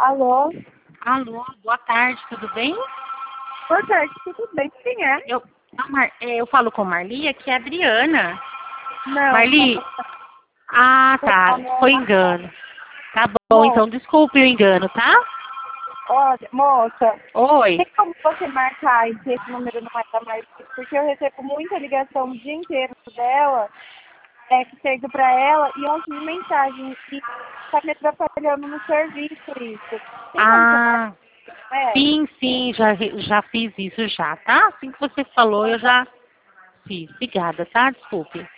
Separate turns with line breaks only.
Alô?
Alô, boa tarde, tudo bem?
Boa tarde, tudo bem? Quem é?
Eu falo com Marli, aqui é a Adriana.
Não.
Marli, tá, foi engano. Tá bom, então desculpe o engano, tá?
Olha, moça,
Oi.
tem como você marcar e esse número não é da Marli? Porque eu recebo muita ligação o dia inteiro dela, que chega pra ela e um monte de mensagem e tá me atrapalhando no serviço isso. Tem como você marcar?
Sim, já fiz isso já, tá? Assim que você falou, eu já fiz. Obrigada, tá? Desculpe.